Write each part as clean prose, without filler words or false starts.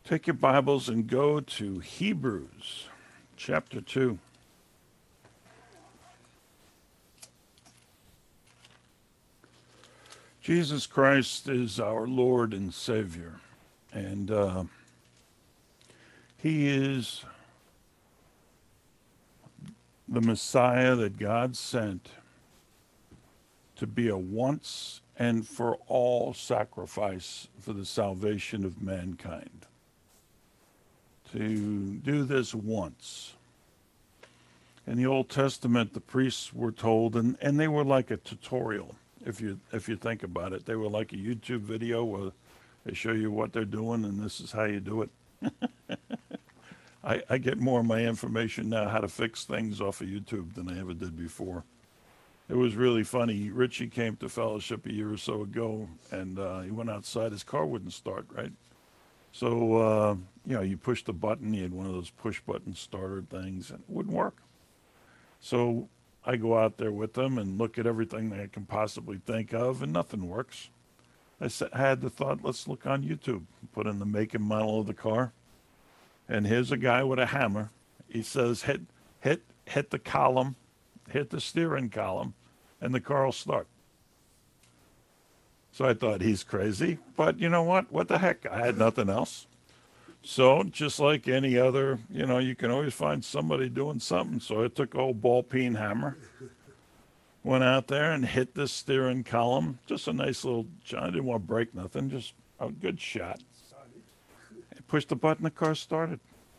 Take your Bibles and go to Hebrews chapter 2. Jesus Christ is our Lord and Savior, and He is the Messiah that God sent to be a once and for all sacrifice for the salvation of mankind. To do this once. In the Old Testament, the priests were told, and they were like a tutorial. If you think about it, they were like a YouTube video where they show you what they're doing, and this is how you do it. I get more of my information now how to fix things off of YouTube than I ever did before. It was really funny. Richie came to fellowship a year or so ago, and he went outside. His car wouldn't start, right? So, you push the button. He had one of those push button starter things, and it wouldn't work. So I go out there with them and look at everything that I can possibly think of, and nothing works. I had the thought, let's look on YouTube. Put in the make and model of the car, and here's a guy with a hammer. He says, hit the column, hit the steering column, and the car will start. So I thought, he's crazy, but you know what? What the heck? I had nothing else. So just like any other, you can always find somebody doing something. So I took an old ball peen hammer, went out there and hit the steering column. Just a nice little, I didn't want to break nothing, just a good shot. I pushed the button, the car started.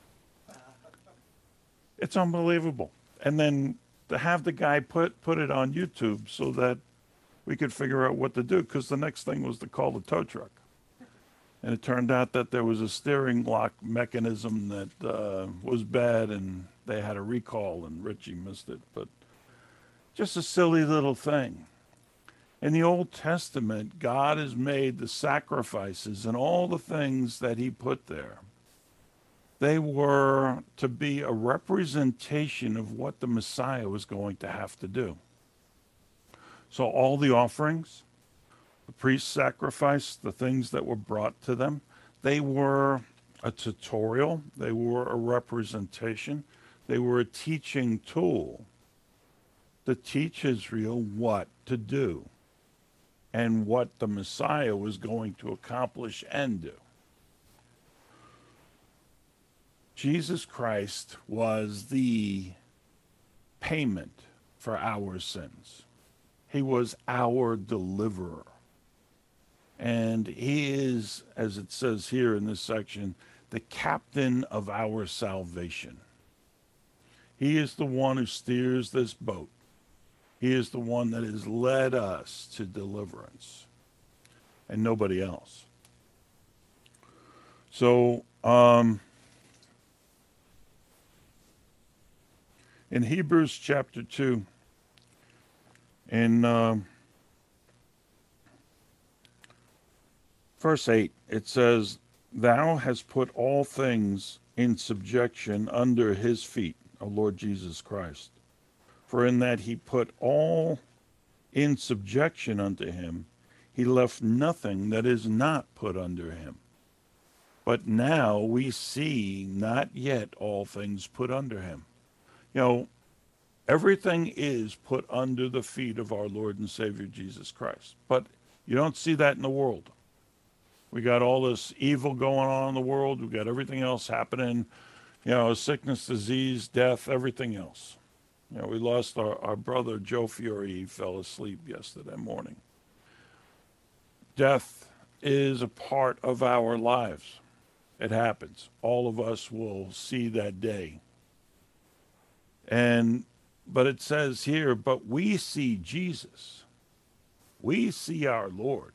It's unbelievable. And then to have the guy put it on YouTube so that we could figure out what to do, because the next thing was to call the tow truck. And it turned out that there was a steering lock mechanism that was bad, and they had a recall, and Richie missed it. But just a silly little thing. In the Old Testament, God has made the sacrifices and all the things that he put there. They were to be a representation of what the Messiah was going to have to do. So all the offerings, the priest's sacrifice, the things that were brought to them, they were a tutorial, they were a representation, they were a teaching tool to teach Israel what to do and what the Messiah was going to accomplish and do. Jesus Christ was the payment for our sins. He was our deliverer. And he is, as it says here in this section, the captain of our salvation. He is the one who steers this boat. He is the one that has led us to deliverance, and nobody else. So, in Hebrews chapter 2, in verse 8, it says, "Thou hast put all things in subjection under his feet, O Lord Jesus Christ. For in that he put all in subjection unto him, he left nothing that is not put under him. But now we see not yet all things put under him." Everything is put under the feet of our Lord and Savior Jesus Christ. But you don't see that in the world. We got all this evil going on in the world. We got everything else happening, sickness, disease, death, everything else. We lost our brother, Joe Fiore. He fell asleep yesterday morning. Death is a part of our lives. It happens. All of us will see that day. But it says here, but we see Jesus. We see our Lord.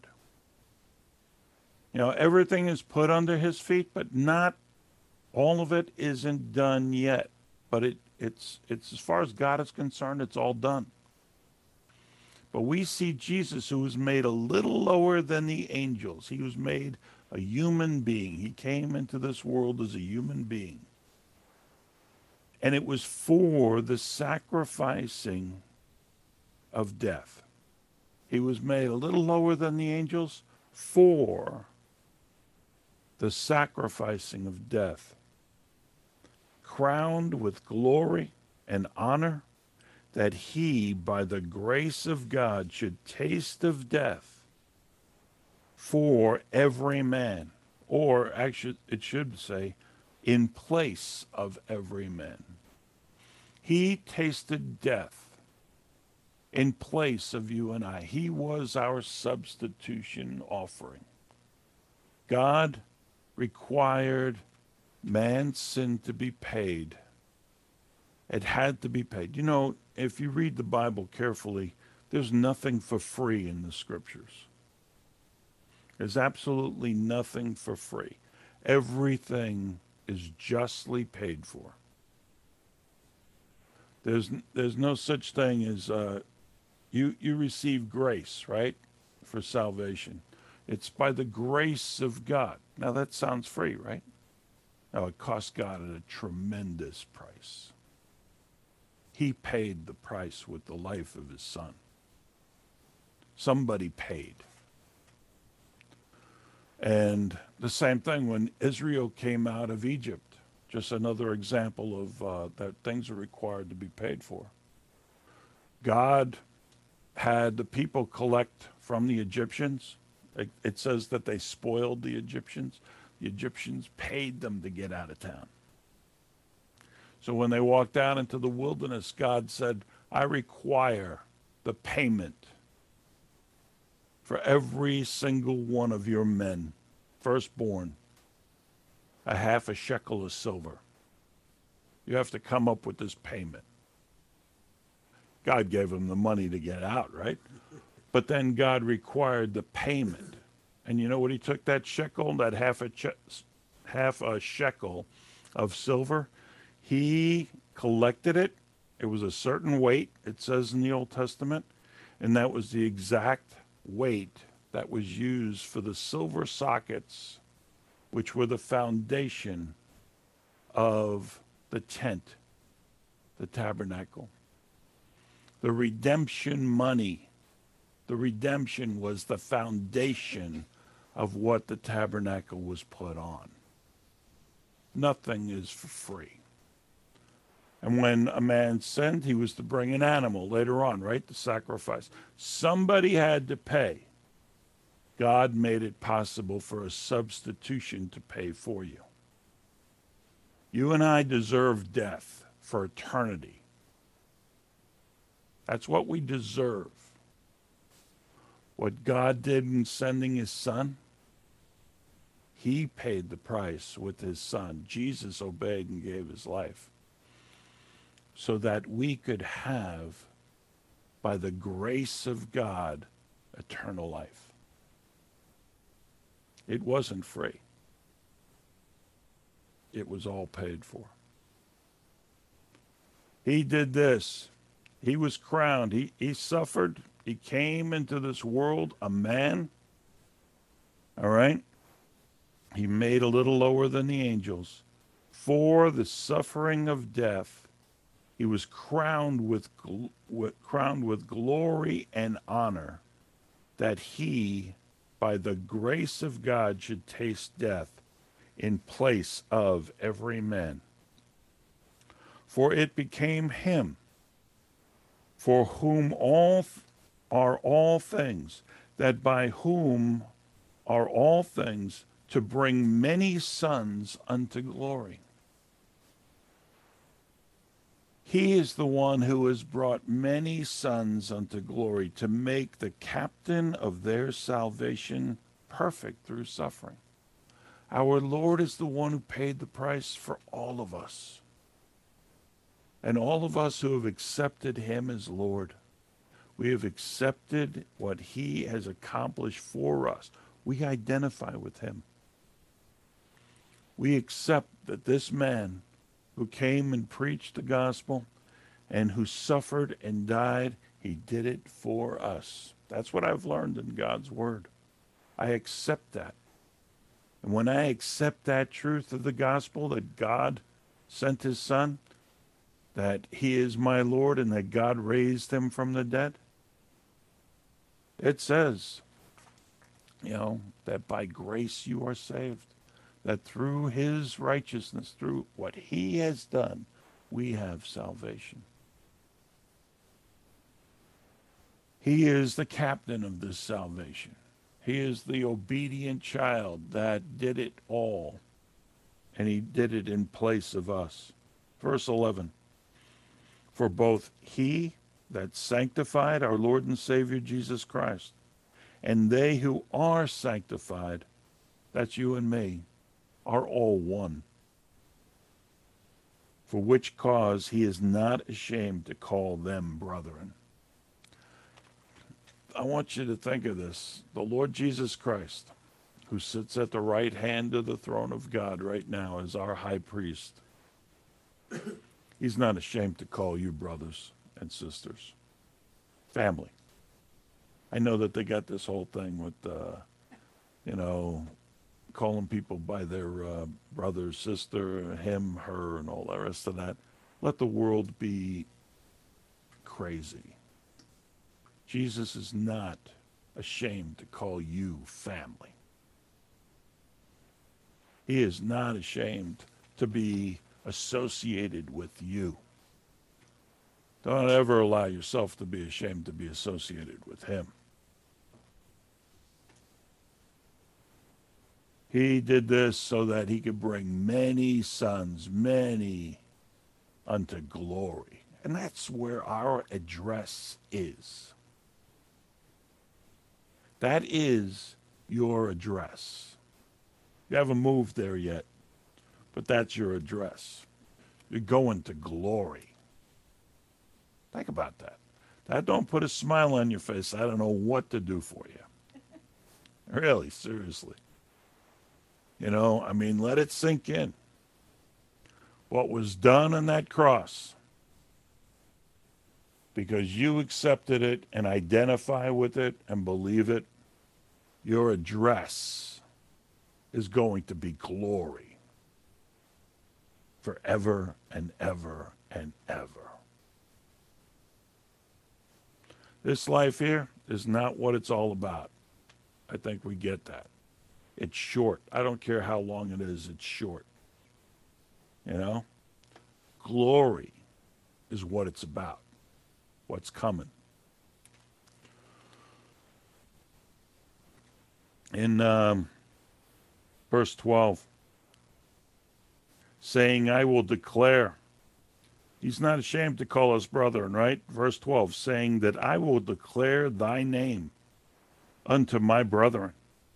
Everything is put under his feet, but not all of it isn't done yet. But it's as far as God is concerned, it's all done. But we see Jesus, who was made a little lower than the angels. He was made a human being. He came into this world as a human being. And it was for the sacrificing of death. He was made a little lower than the angels for the sacrificing of death, crowned with glory and honor, that he, by the grace of God, should taste of death for every man, or actually it should say, in place of every man. He tasted death in place of you and I. He was our substitution offering. God required man's sin to be paid. It had to be paid. You know, if you read the Bible carefully, there's nothing for free in the scriptures. There's absolutely nothing for free. Everything is justly paid for. There's no such thing as you receive grace, right, for salvation. It's by the grace of God. Now that sounds free, right? Now it cost God a tremendous price. He paid the price with the life of his son. Somebody paid. And the same thing when Israel came out of Egypt. Just another example of that things are required to be paid for. God had the people collect from the Egyptians. It says that they spoiled the Egyptians. The Egyptians paid them to get out of town. So when they walked out into the wilderness, God said, I require the payment for every single one of your men, firstborn, a half a shekel of silver. You have to come up with this payment. God gave them the money to get out, right? But then God required the payment. And you know what he took that shekel, that half a shekel of silver? He collected it. It was a certain weight, it says in the Old Testament, and that was the exact weight that was used for the silver sockets, which were the foundation of the tent, the tabernacle. The redemption money, the redemption was the foundation of what the tabernacle was put on. Nothing is for free. And when a man sinned, he was to bring an animal later on, right? The sacrifice. Somebody had to pay. God made it possible for a substitution to pay for you. You and I deserve death for eternity. That's what we deserve. What God did in sending his son, he paid the price with his son. Jesus obeyed and gave his life so that we could have, by the grace of God, eternal life. It wasn't free. It was all paid for. He did this. He was crowned. He suffered. He came into this world a man. All right? He made a little lower than the angels. For the suffering of death, he was crowned with glory and honor, that he, by the grace of God, should taste death in place of every man. For it became him, for whom are all things, that by whom are all things, to bring many sons unto glory. He is the one who has brought many sons unto glory, to make the captain of their salvation perfect through suffering. Our Lord is the one who paid the price for all of us. And all of us who have accepted him as Lord, we have accepted what he has accomplished for us. We identify with him. We accept that this man who came and preached the gospel and who suffered and died, he did it for us. That's what I've learned in God's word. I accept that. And when I accept that truth of the gospel, that God sent his son, that he is my Lord, and that God raised him from the dead, it says, that by grace you are saved that through his righteousness, through what he has done, we have salvation. He is the captain of this salvation. He is the obedient child that did it all, and he did it in place of us. Verse 11, for both he that sanctified our Lord and Savior Jesus Christ, and they who are sanctified, that's you and me, are all one. For which cause he is not ashamed to call them brethren. I want you to think of this. The Lord Jesus Christ, who sits at the right hand of the throne of God right now as our high priest, he's not ashamed to call you brothers and sisters. Family. I know that they got this whole thing with, calling people by their brother, sister, him, her, and all the rest of that. Let the world be crazy. Jesus is not ashamed to call you family. He is not ashamed to be associated with you. Don't ever allow yourself to be ashamed to be associated with him. He did this so that he could bring many sons, many unto glory. And that's where our address is. That is your address. You haven't moved there yet, but that's your address. You're going to glory. Think about that. That don't put a smile on your face. I don't know what to do for you. Really, seriously. Let it sink in. What was done on that cross, because you accepted it and identify with it and believe it, your address is going to be glory forever and ever and ever. This life here is not what it's all about. I think we get that. It's short. I don't care how long it is, it's short. Glory is what it's about, what's coming. In verse 12, saying, I will declare. He's not ashamed to call us brethren, right? Verse 12, saying that I will declare thy name unto my brethren.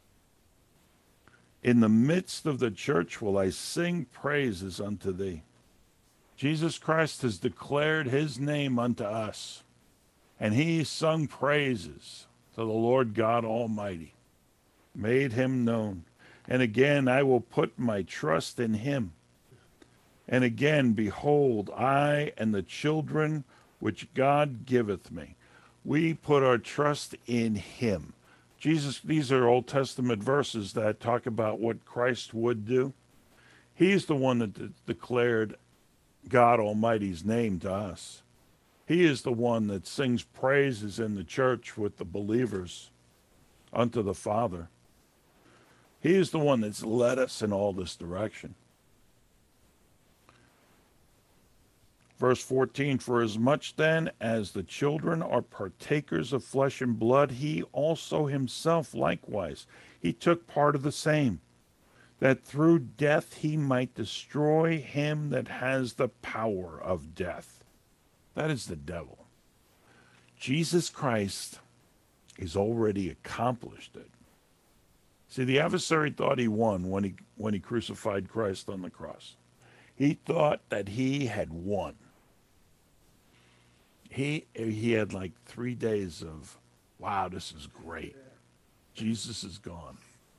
In the midst of the church will I sing praises unto thee. Jesus Christ has declared his name unto us, and he sung praises to the Lord God Almighty, made him known. And again, I will put my trust in him. And again, behold, I and the children which God giveth me. We put our trust in him. Jesus, these are Old Testament verses that talk about what Christ would do. He's the one that declared God Almighty's name to us. He is the one that sings praises in the church with the believers unto the Father. He is the one that's led us in all this direction. Verse 14, for as much then as the children are partakers of flesh and blood, he also himself likewise, he took part of the same, that through death he might destroy him that has the power of death. That is the devil. Jesus Christ has already accomplished it. See, the adversary thought he won when he crucified Christ on the cross. He thought that he had won. He had like 3 days of, wow, this is great. Jesus is gone.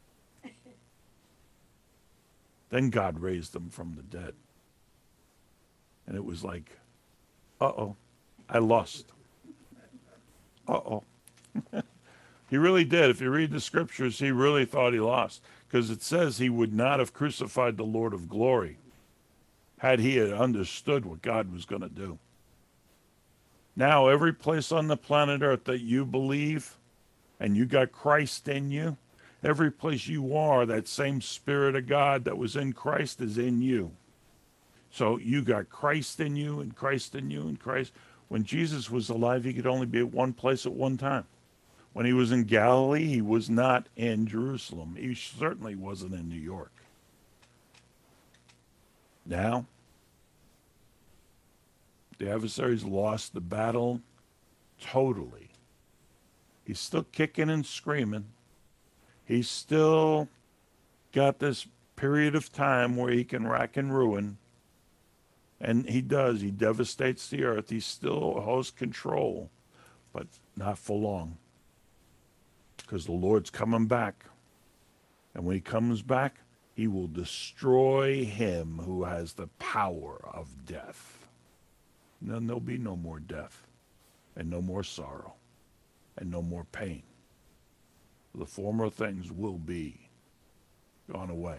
Then God raised him from the dead. And it was like, uh-oh, I lost. Uh-oh. He really did. If you read the scriptures, he really thought he lost. Because it says he would not have crucified the Lord of glory had he had understood what God was going to do. Now, every place on the planet Earth that you believe and you got Christ in you Every place you are, that same Spirit of God that was in Christ is in you. So you got Christ in you and Christ in you and Christ. When Jesus was alive, he could only be at one place at one time. When he was in Galilee, he was not in Jerusalem. He certainly wasn't in New York. Now, the adversary's lost the battle totally. He's still kicking and screaming. He's still got this period of time where he can rack and ruin. And he does. He devastates the earth. He still holds control, but not for long. Because the Lord's coming back. And when he comes back, he will destroy him who has the power of death. And then there'll be no more death, and no more sorrow, and no more pain. The former things will be gone away.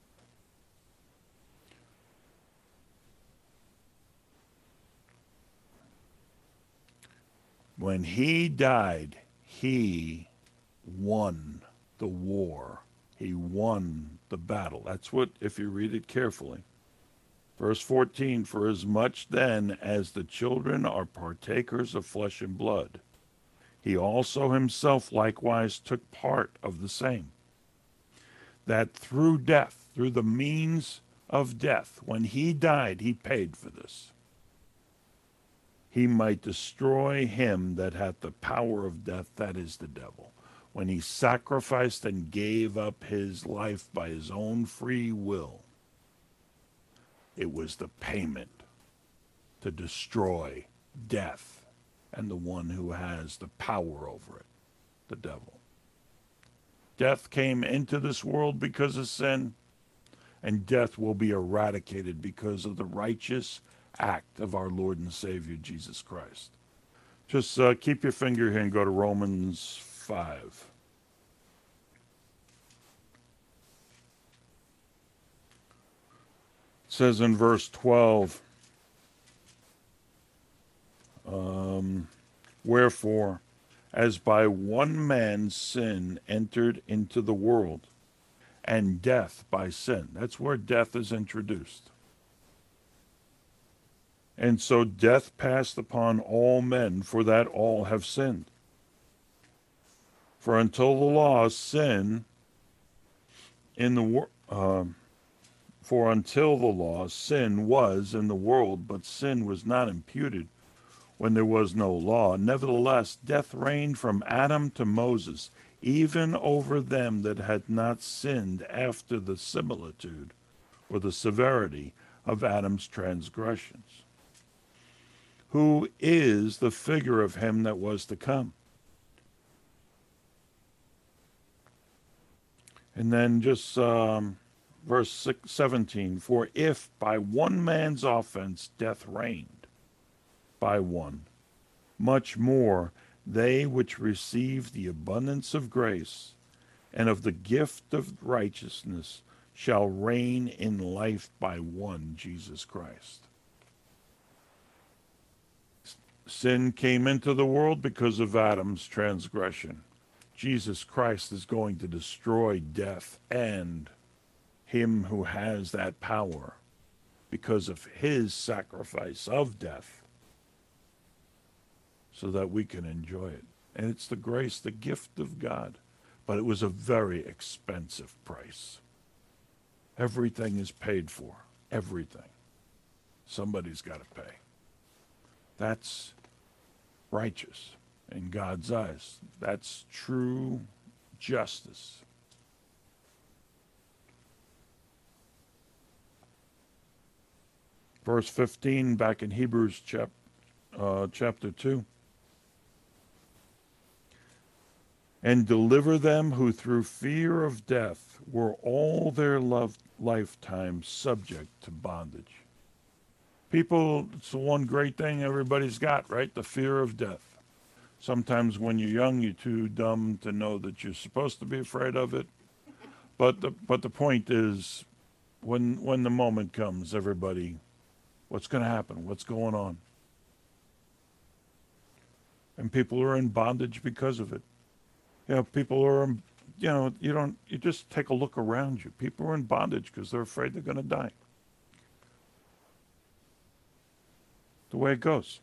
When he died, he won the war. He won the battle. That's what, if you read it carefully. Verse 14, for as much then as the children are partakers of flesh and blood, he also himself likewise took part of the same, that through death, through the means of death, when he died, he paid for this, he might destroy him that hath the power of death, that is the devil. When he sacrificed and gave up his life by his own free will, it was the payment to destroy death and the one who has the power over it, the devil. Death came into this world because of sin, and death will be eradicated because of the righteous act of our Lord and Savior, Jesus Christ. Just keep your finger here and go to Romans 5. It says in verse 12, wherefore, as by one man's sin entered into the world, and death by sin. That's where death is introduced. And so death passed upon all men, for that all have sinned. For until the law, sin in the world, for until the law, sin was in the world, but sin was not imputed when there was no law. Nevertheless, death reigned from Adam to Moses, even over them that had not sinned after the similitude or the severity of Adam's transgressions, who is the figure of him that was to come. And then just verse 17, for if by one man's offense death reigned by one, much more they which receive the abundance of grace and of the gift of righteousness shall reign in life by one, Jesus Christ. Sin came into the world because of Adam's transgression. Jesus Christ is going to destroy death and him who has that power because of his sacrifice of death, so that we can enjoy it. And it's the grace, the gift of God. But it was a very expensive price. Everything is paid for. Everything. Somebody's got to pay. That's righteous in God's eyes. That's true justice. Verse 15 back in Hebrews chapter 2. And deliver them who through fear of death were all their lifetime subject to bondage. People, it's the one great thing everybody's got, right? The fear of death. Sometimes when you're young, you're too dumb to know that you're supposed to be afraid of it. But the point is, when the moment comes, everybody, what's going to happen? What's going on? And people are in bondage because of it. You know, people are you just take a look around you. People are in bondage because they're afraid they're going to die. The way it goes.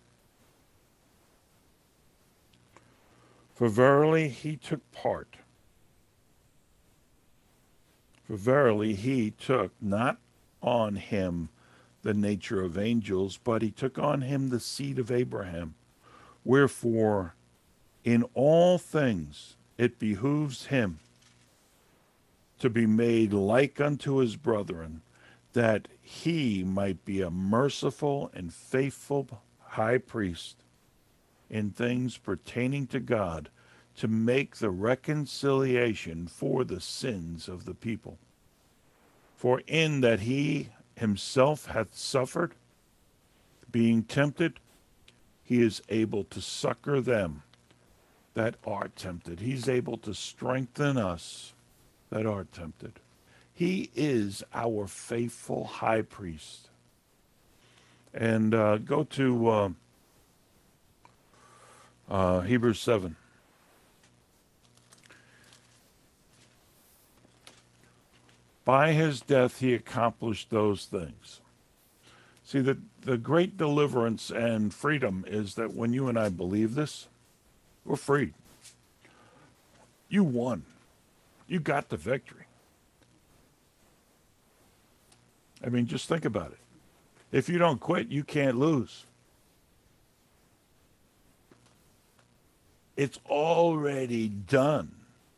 For verily he took part. For verily he took not on him the nature of angels, but he took on him the seed of Abraham. Wherefore, in all things it behooves him to be made like unto his brethren, that he might be a merciful and faithful high priest in things pertaining to God, to make the reconciliation for the sins of the people. For in that he himself hath suffered, being tempted, he is able to succor them that are tempted. He's able to strengthen us that are tempted. He is our faithful high priest. And go to Hebrews 7. By his death he accomplished those things. See, the great deliverance and freedom is that when you and I believe this, we're freed. You won. You got the victory. I mean, just think about it. If you don't quit, you can't lose. It's already done.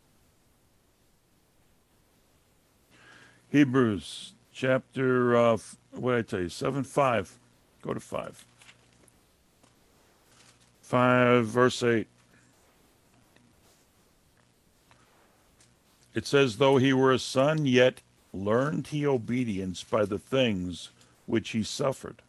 Hebrews chapter, what did I tell you, 7:5. Go to 5. 5, verse 8. It says, though he were a son, yet learned he obedience by the things which he suffered.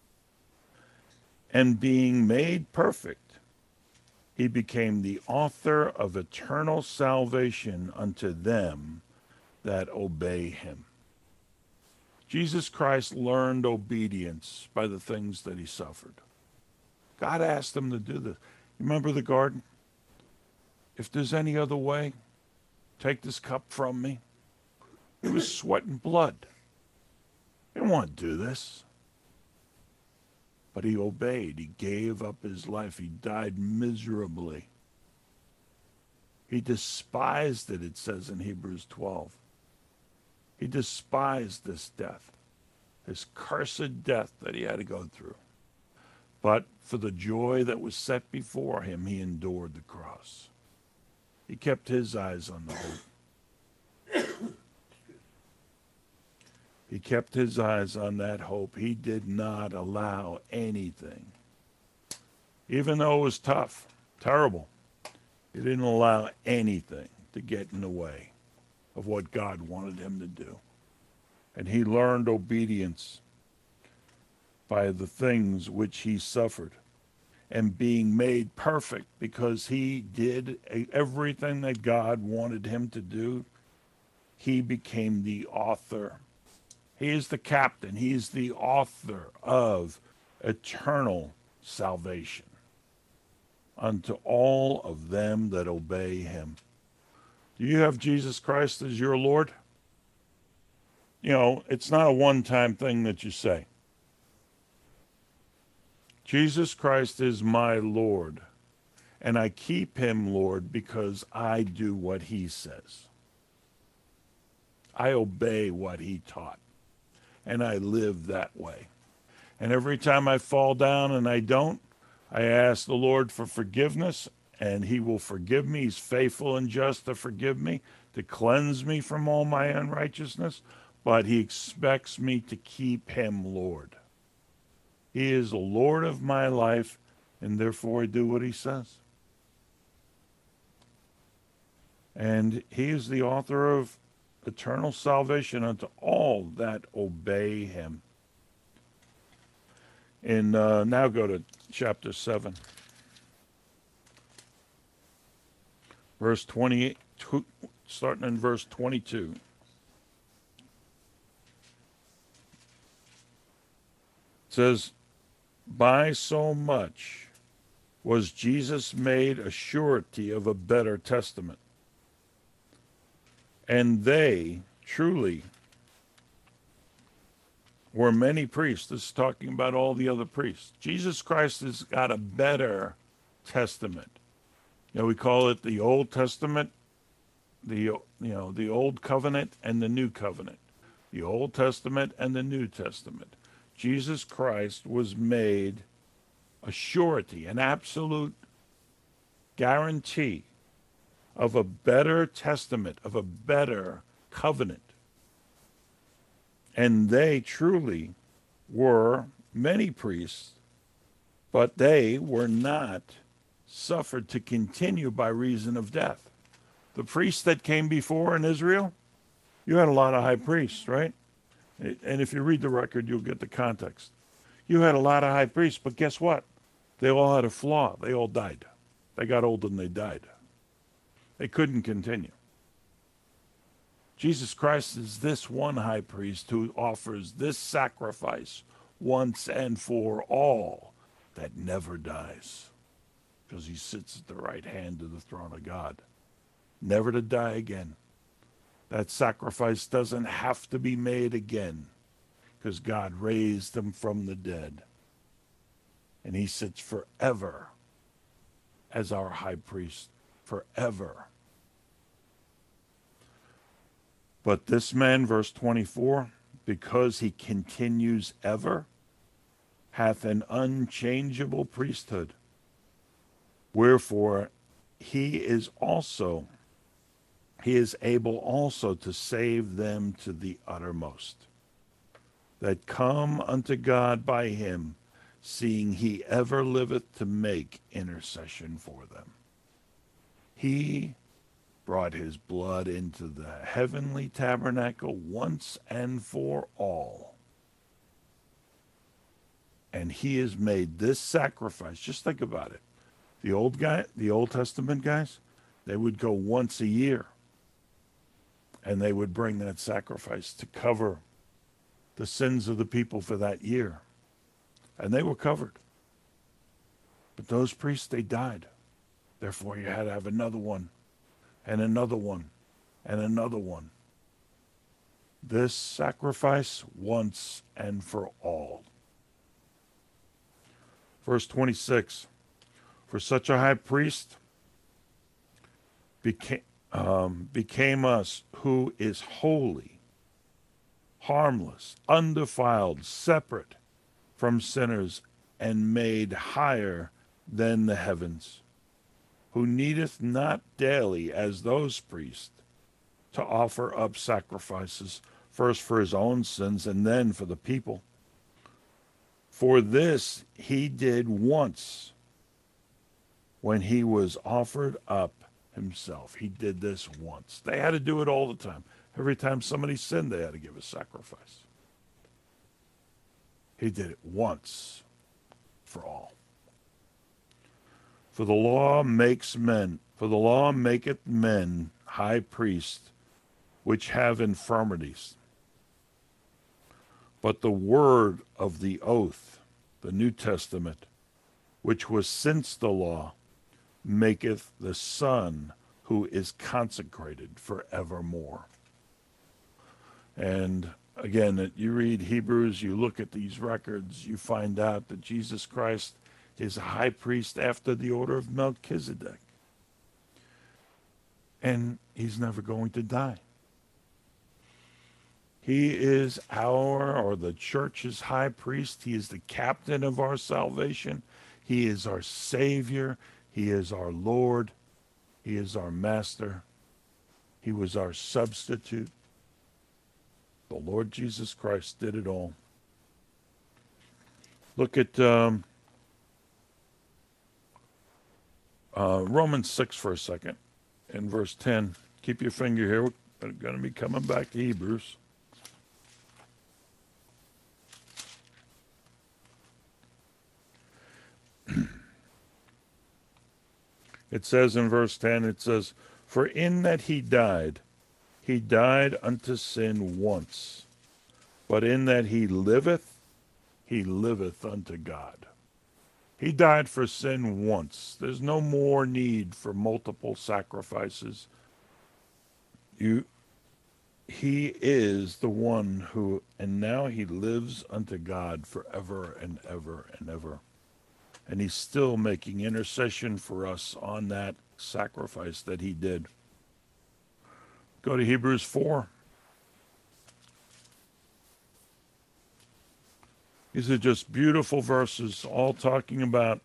And being made perfect, he became the author of eternal salvation unto them that obey him. Jesus Christ learned obedience by the things that he suffered. God asked him to do this. Remember the garden? If there's any other way, take this cup from me. He was sweating blood. He didn't want to do this. But he obeyed. He gave up his life. He died miserably. He despised it, it says in Hebrews 12. He despised this death, this cursed death that he had to go through. But for the joy that was set before him, he endured the cross. He kept his eyes on the hope. He kept his eyes on that hope. He did not allow anything, even though it was tough, terrible. He didn't allow anything to get in the way of what God wanted him to do. And he learned obedience by the things which he suffered, and being made perfect because he did everything that God wanted him to do. He became the author. He is the captain. He is the author of eternal salvation unto all of them that obey him. Do you have Jesus Christ as your Lord? You know, it's not a one-time thing that you say. Jesus Christ is my Lord, and I keep him Lord because I do what he says. I obey what he taught, and I live that way. And every time I fall down and I don't, I ask the Lord for forgiveness, and he will forgive me. He's faithful and just to forgive me, to cleanse me from all my unrighteousness, but he expects me to keep him Lord. He is the Lord of my life, and therefore I do what he says. And he is the author of eternal salvation unto all that obey him. And now go to chapter 7. Verse 28, starting in verse 22. It says, by so much was Jesus made a surety of a better testament, And they truly were many priests. This is talking about all the other priests. Jesus Christ has got a better testament. We call it the Old Testament, the Old Covenant and the New Covenant. The Old Testament and the New Testament. Jesus Christ was made a surety, an absolute guarantee of a better testament, of a better covenant. And they truly were many priests, but they were not suffered to continue by reason of death. The priests that came before in Israel, you had a lot of high priests, right? And if you read the record, you'll get the context. You had a lot of high priests, but guess what? They all had a flaw. They all died. They got old and they died. They couldn't continue. Jesus Christ is this one high priest who offers this sacrifice once and for all that never dies, because he sits at the right hand of the throne of God, never to die again. That sacrifice doesn't have to be made again, because God raised him from the dead. And he sits forever as our high priest, forever. But this man, verse 24, because he continues ever, hath an unchangeable priesthood. Wherefore he is able also to save them to the uttermost, that come unto God by him, seeing he ever liveth to make intercession for them. He brought his blood into the heavenly tabernacle once and for all. And he has made this sacrifice. Just think about it. The Old Testament guys, they would go once a year, and they would bring that sacrifice to cover the sins of the people for that year. And they were covered. But those priests, they died. Therefore, you had to have another one, and another one, and another one. This sacrifice once and for all. Verse 26, for such a high priest became us, who is holy, harmless, undefiled, separate from sinners, and made higher than the heavens, who needeth not daily, as those priests, to offer up sacrifices, first for his own sins and then for the people. For this he did once, when he was offered up himself. He did this once. They had to do it all the time. Every time somebody sinned, they had to give a sacrifice. He did it once for all. For the law maketh men high priests, which have infirmities. But the word of the oath, the New Testament, which was since the law, maketh the Son who is consecrated forevermore. And again, you read Hebrews, you look at these records, you find out that Jesus Christ is a high priest after the order of Melchizedek. And he's never going to die. He is the church's high priest. He is the captain of our salvation. He is our Savior. He is our Lord. He is our Master. He was our substitute. The Lord Jesus Christ did it all. Look at Romans 6 for a second, in verse 10. Keep your finger here. We're going to be coming back to Hebrews. It says in verse 10, it says, for in that he died unto sin once. But in that he liveth unto God. He died for sin once. There's no more need for multiple sacrifices. he is the one who, and now he lives unto God forever and ever and ever. And he's still making intercession for us on that sacrifice that he did. Go to Hebrews 4. These are just beautiful verses, all talking about,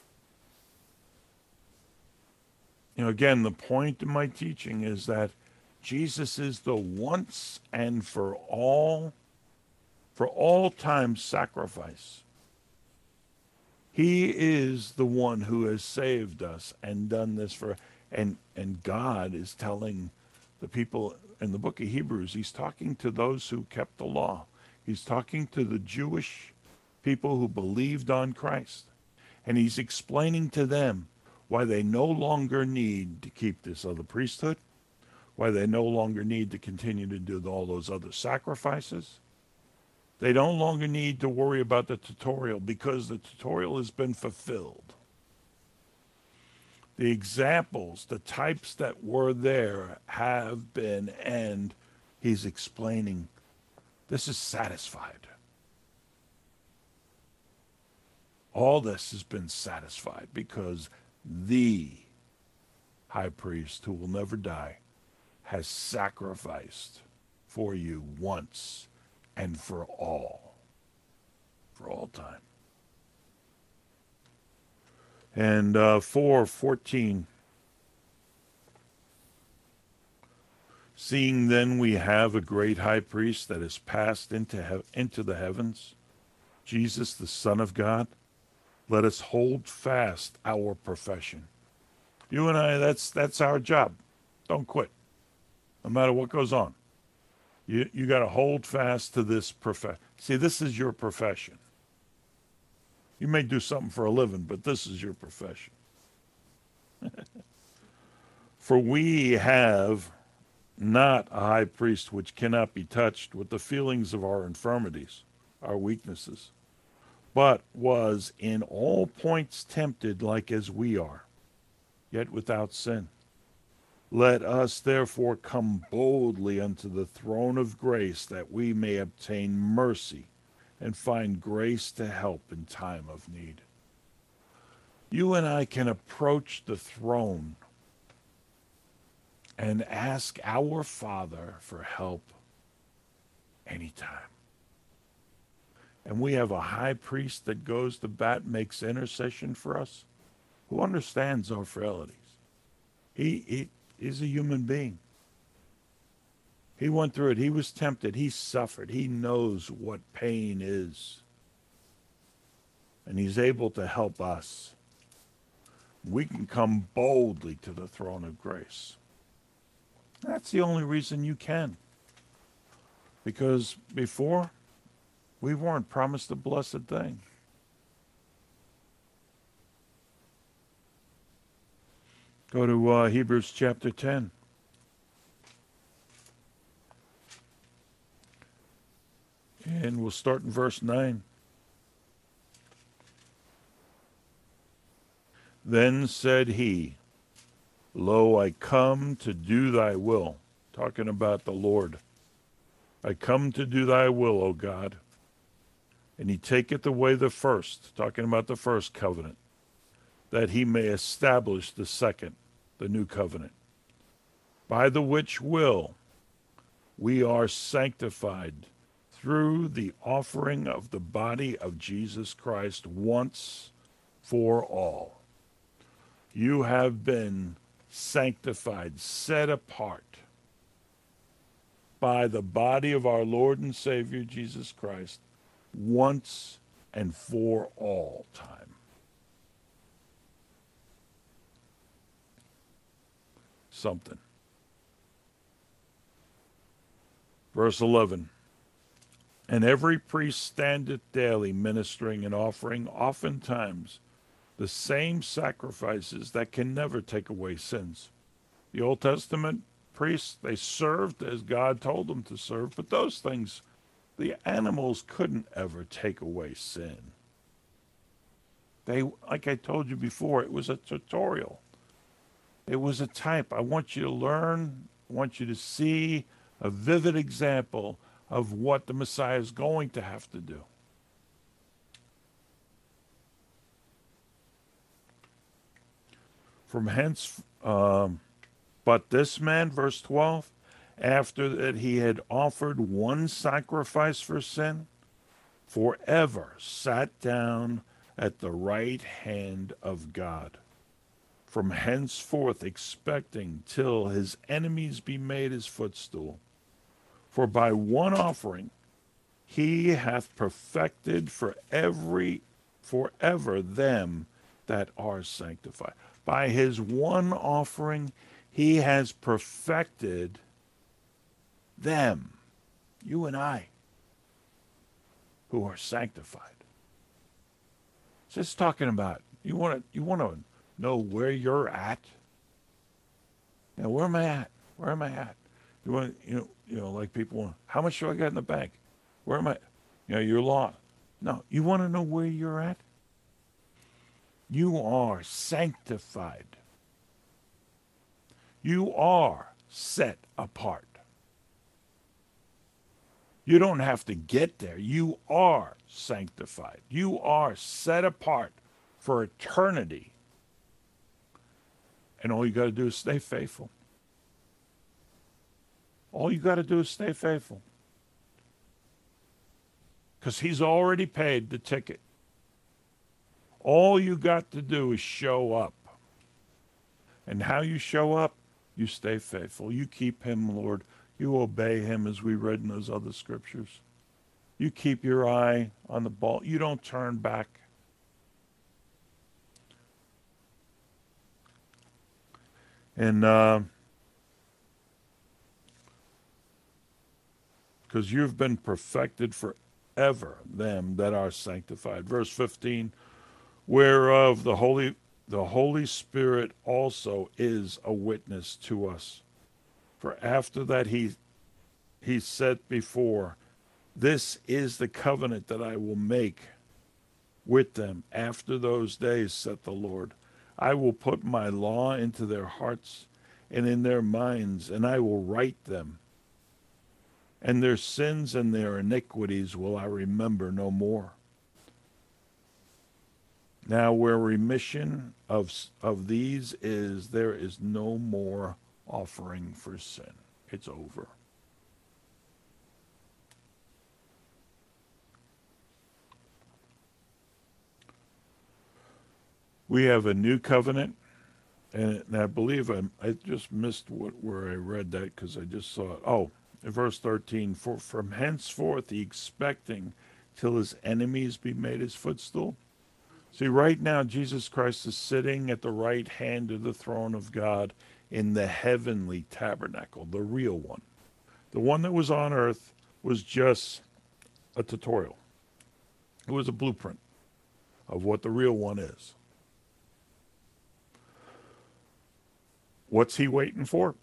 again, the point of my teaching is that Jesus is the once and for all time sacrifice. He is the one who has saved us and done this and God is telling the people in the book of Hebrews, he's talking to those who kept the law. He's talking to the Jewish people who believed on Christ. And he's explaining to them why they no longer need to keep this other priesthood, why they no longer need to continue to do all those other sacrifices. They no longer need to worry about the tutorial because the tutorial has been fulfilled. The examples, the types that were there have been, and he's explaining, this is satisfied. All this has been satisfied because the high priest who will never die has sacrificed for you once and for all time. And 4:14, seeing then we have a great high priest that has passed into the heavens, Jesus, the Son of God, let us hold fast our profession. You and I, that's our job. Don't quit, no matter what goes on. You got to hold fast to this profession. See, this is your profession. You may do something for a living, but this is your profession. For we have not a high priest which cannot be touched with the feelings of our infirmities, our weaknesses, but was in all points tempted like as we are, yet without sin. Let us therefore come boldly unto the throne of grace, that we may obtain mercy and find grace to help in time of need. You and I can approach the throne and ask our Father for help anytime. And we have a high priest that goes to bat, makes intercession for us, who understands our frailties. He is a human being. He went through it. He was tempted. He suffered. He knows what pain is. And he's able to help us. We can come boldly to the throne of grace. That's the only reason you can. Because before, we weren't promised a blessed thing. Go to Hebrews chapter 10. And we'll start in verse 9. Then said he, Lo, I come to do thy will. Talking about the Lord. I come to do thy will, O God. And he taketh away the first, talking about the first covenant, that he may establish the second, the new covenant, by the which will we are sanctified through the offering of the body of Jesus Christ once for all. You have been sanctified, set apart by the body of our Lord and Savior Jesus Christ once and for all time. Something. Verse 11. And every priest standeth daily ministering and offering oftentimes the same sacrifices that can never take away sins. The Old Testament priests, they served as God told them to serve, but those things, the animals couldn't ever take away sin. They, like I told you before, it was a tutorial. It was a type. I want you to learn, I want you to see, a vivid example of what the Messiah is going to have to do. From hence, but this man, verse 12, after that he had offered one sacrifice for sin, forever sat down at the right hand of God, from henceforth expecting till his enemies be made his footstool. For by one offering he hath perfected forever them that are sanctified. By his one offering he has perfected them, you and I, who are sanctified. It's just talking about you want to know where you're at. Now, where am I at? Where am I at? You want like people want, how much do I got in the bank? Where am I? You're lost. No, you want to know where you're at? You are sanctified. You are set apart. You don't have to get there. You are sanctified. You are set apart for eternity. And all you got to do is stay faithful. All you got to do is stay faithful. Because he's already paid the ticket. All you got to do is show up. And how you show up, you stay faithful. You keep him, Lord. You obey him, as we read in those other scriptures. You keep your eye on the ball. You don't turn back. And because you've been perfected forever, them that are sanctified. Verse 15, whereof the Holy Spirit also is a witness to us. For after that he said before, this is the covenant that I will make with them after those days, saith the Lord. I will put my law into their hearts and in their minds, and I will write them. And their sins and their iniquities will I remember no more. Now where remission of these is, there is no more offering for sin. It's over. We have a new covenant, and I believe I just missed where I read that because I just saw it. Oh, in verse 13, for from henceforth he expecting till his enemies be made his footstool. See, right now Jesus Christ is sitting at the right hand of the throne of God in the heavenly tabernacle, the real one. The one that was on earth was just a tutorial. It was a blueprint of what the real one is. What's he waiting for?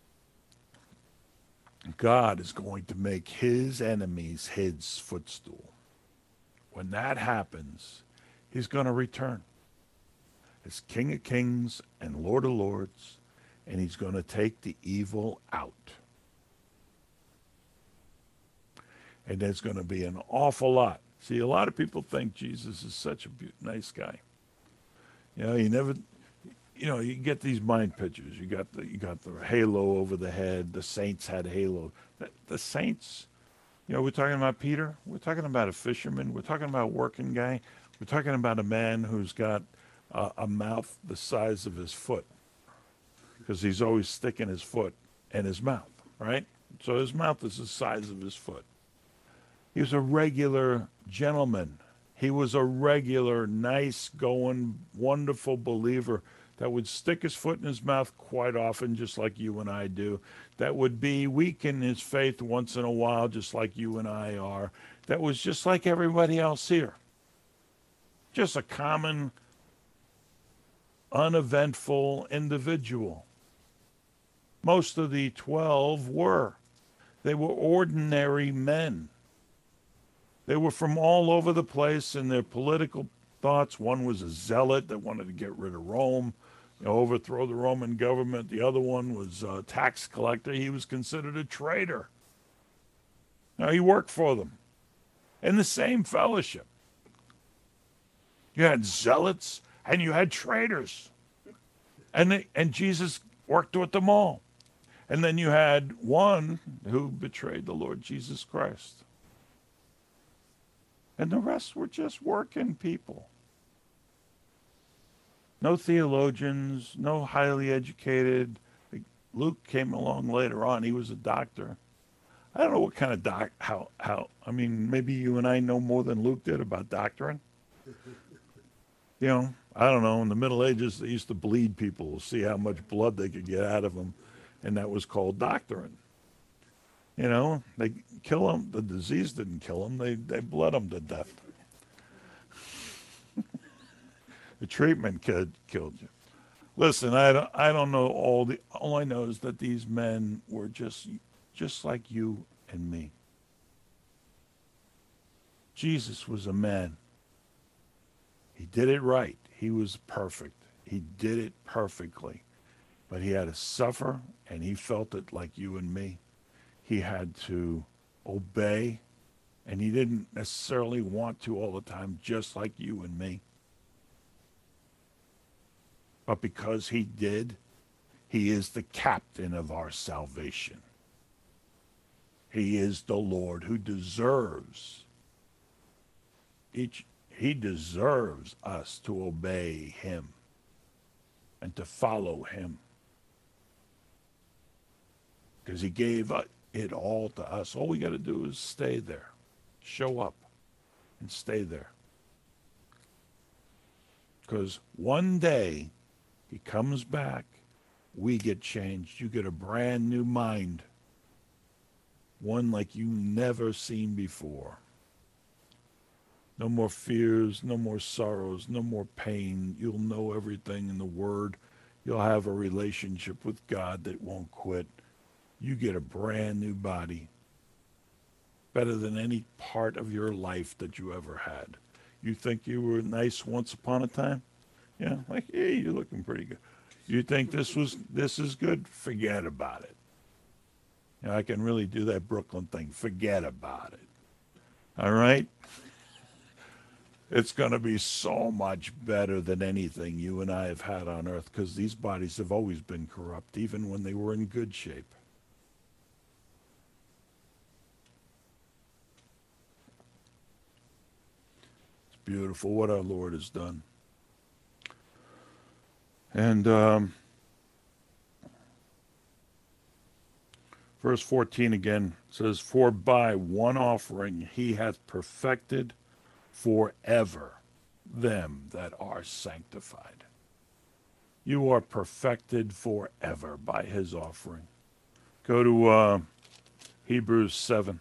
God is going to make his enemies his footstool. When that happens, he's going to return as King of Kings and Lord of Lords, and he's going to take the evil out. And there's going to be an awful lot. See, a lot of people think Jesus is such a nice guy. You get these mind pictures. You got the halo over the head. The saints had halo. The saints, we're talking about Peter. We're talking about a fisherman. We're talking about a working guy. We're talking about a man who's got a mouth the size of his foot, because he's always sticking his foot in his mouth, right? So his mouth is the size of his foot. He was a regular gentleman. He was a regular, nice-going, wonderful believer that would stick his foot in his mouth quite often, just like you and I do. That would be weak in his faith once in a while, just like you and I are. That was just like everybody else here. Just a common, uneventful individual. Most of the 12 were. They were ordinary men. They were from all over the place in their political thoughts. One was a zealot that wanted to get rid of Rome, overthrow the Roman government. The other one was a tax collector. He was considered a traitor. He worked for them in the same fellowship. You had zealots and you had traitors. And Jesus worked with them all. And then you had one who betrayed the Lord Jesus Christ. And the rest were just working people. No theologians, no highly educated. Luke came along later on. He was a doctor. I don't know what kind of maybe you and I know more than Luke did about doctrine. I don't know. In the Middle Ages, they used to bleed people to see how much blood they could get out of them. And that was called doctrine. They kill them. The disease didn't kill them. They bled them to death. The treatment killed you. Listen, I don't know all I know is that these men were just like you and me. Jesus was a man. He did it right. He was perfect. He did it perfectly. But he had to suffer, and he felt it like you and me. He had to obey, and he didn't necessarily want to all the time, just like you and me. But because he did, he is the captain of our salvation. He is the Lord who deserves he deserves us to obey him and to follow him. Because he gave it all to us. All we got to do is stay there. Show up and stay there. Because one day he comes back, we get changed. You get a brand new mind. One like you never seen before. No more fears, no more sorrows, no more pain. You'll know everything in the Word. You'll have a relationship with God that won't quit. You get a brand new body. Better than any part of your life that you ever had. You think you were nice once upon a time? Yeah, like, hey, you're looking pretty good. You think this is good? Forget about it. I can really do that Brooklyn thing. Forget about it. All right? It's going to be so much better than anything you and I have had on earth, because these bodies have always been corrupt, even when they were in good shape. It's beautiful what our Lord has done. And verse 14 again says, "For by one offering he hath perfected forever them that are sanctified." You are perfected forever by his offering. Go to Hebrews 7.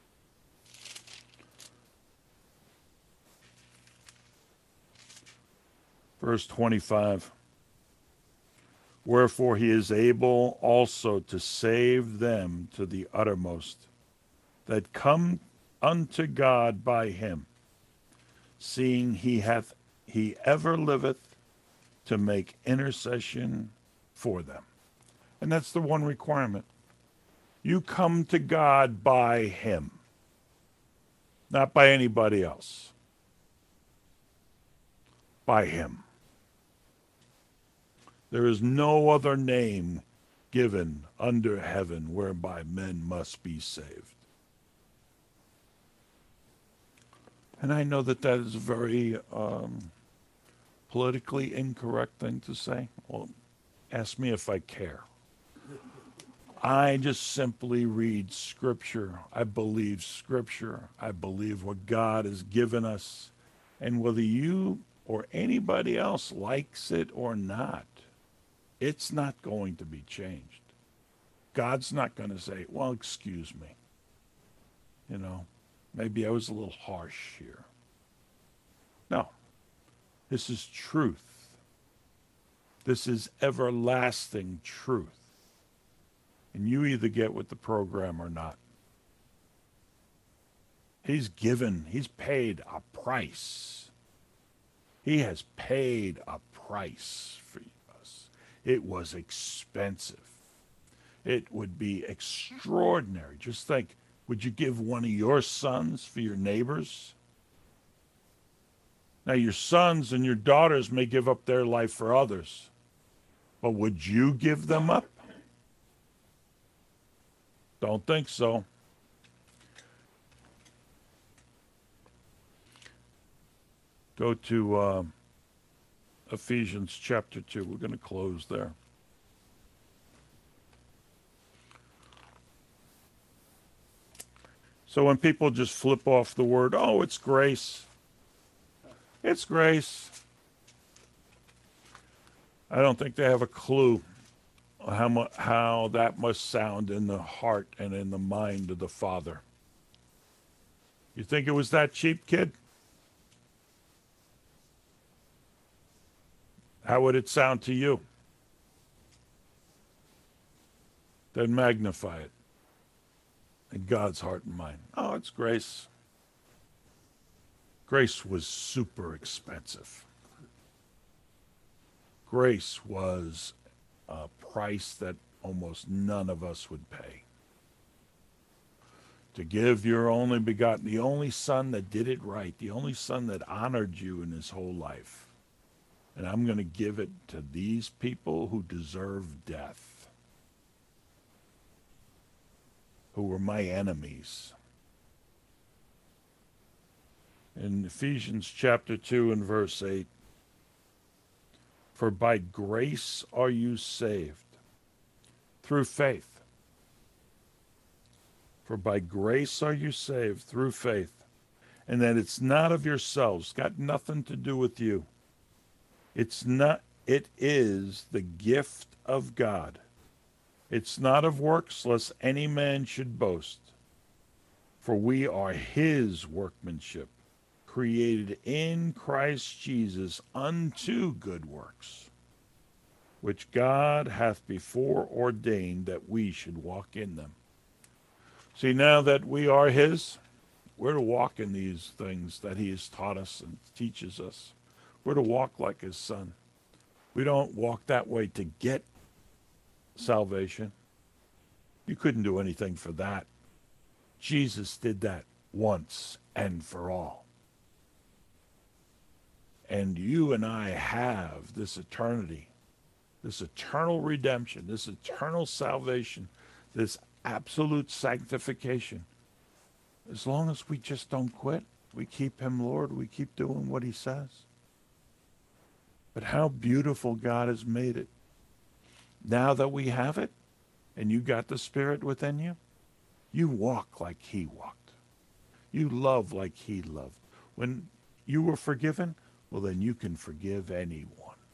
Verse 25. "Wherefore he is able also to save them to the uttermost that come unto God by him, seeing he ever liveth to make intercession for them." And that's the one requirement. You come to God by him, not by anybody else. By him. There is no other name given under heaven whereby men must be saved. And I know that is a very politically incorrect thing to say. Well, ask me if I care. I just simply read Scripture. I believe Scripture. I believe what God has given us. And whether you or anybody else likes it or not, it's not going to be changed. God's not going to say, well, excuse me. Maybe I was a little harsh here. No. This is truth. This is everlasting truth. And you either get with the program or not. He's paid a price. He has paid a price for us. It was expensive. It would be extraordinary. Just think, Would you give one of your sons for your neighbors? Now, your sons and your daughters may give up their life for others, but would you give them up? Don't think so. Go to Ephesians chapter 2. We're going to close there. So when people just flip off the word, oh, it's grace. It's grace. I don't think they have a clue how that must sound in the heart and in the mind of the Father. You think it was that cheap, kid? How would it sound to you? Then magnify it in God's heart and mind. Oh, it's grace. Grace was super expensive. Grace was a price that almost none of us would pay. To give your only begotten, the only son that did it right, the only son that honored you in his whole life. And I'm going to give it to these people who deserve death, who were my enemies. In Ephesians chapter 2 and verse 8, for by grace are you saved, through faith. For by grace are you saved, through faith. And that it's not of yourselves, got nothing to do with you. It is the gift of God. It's not of works, lest any man should boast. For we are his workmanship, created in Christ Jesus unto good works, which God hath before ordained that we should walk in them. See, now that we are his, we're to walk in these things that he has taught us and teaches us. We're to walk like his son. We don't walk that way to get salvation. You couldn't do anything for that. Jesus did that once and for all. And you and I have this eternity, this eternal redemption, this eternal salvation, this absolute sanctification. As long as we just don't quit, we keep him Lord, we keep doing what he says. But how beautiful God has made it. Now that we have it, and you got the Spirit within you, you walk like he walked. You love like he loved. When you were forgiven, well, then you can forgive anyone.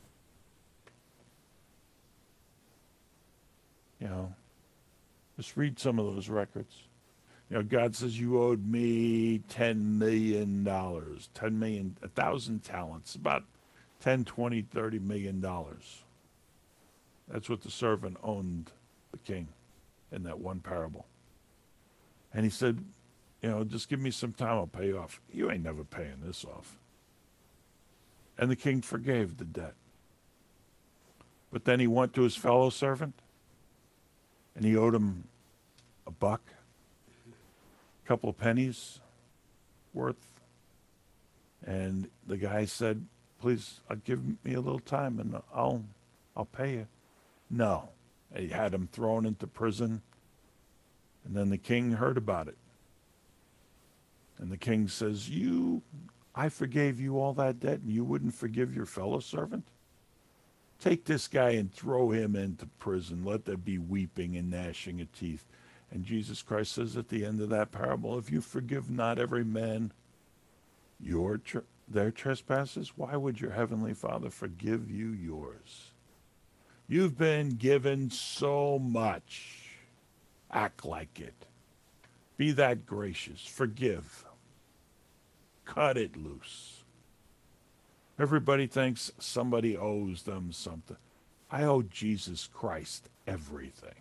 You know, just read some of those records. You know, God says you owed me $10 million, 10 million, 1,000 talents, about 10, 20, $30 million. That's what the servant owned the king in that one parable. And he said, you know, just give me some time, I'll pay you off. You ain't never paying this off. And the king forgave the debt. But then he went to his fellow servant, and he owed him $1, a couple of pennies worth. And the guy said, please, give me a little time, and I'll pay you. No. He had him thrown into prison. And then the king heard about it. And the king says, I forgave you all that debt, and you wouldn't forgive your fellow servant? Take this guy and throw him into prison. Let there be weeping and gnashing of teeth. And Jesus Christ says at the end of that parable, if you forgive not every man their trespasses, why would your heavenly Father forgive you yours? You've been given so much. Act like it. Be that gracious. Forgive. Cut it loose. Everybody thinks somebody owes them something. I owe Jesus Christ everything.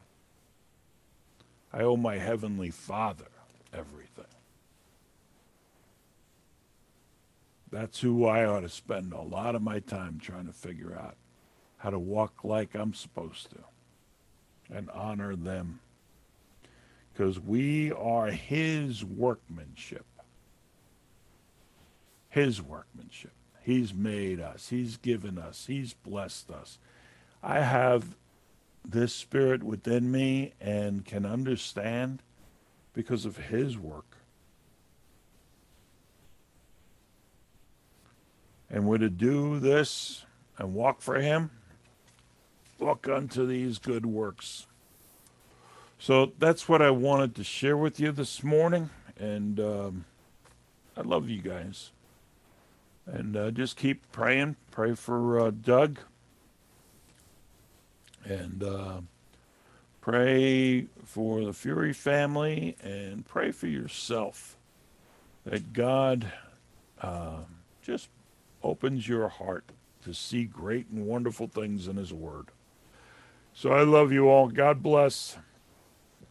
I owe my heavenly Father everything. That's who I ought to spend a lot of my time trying to figure out how to walk like I'm supposed to and honor them. because we are his workmanship. His workmanship. He's made us. He's given us. He's blessed us. I have this spirit within me and can understand because of his work. And we're to do this and walk for him. Look unto these good works. So that's what I wanted to share with you this morning. And I love you guys. And just keep praying. Pray for Doug. And pray for the Fury family. And pray for yourself. That God just opens your heart to see great and wonderful things in his word. So I love you all. God bless.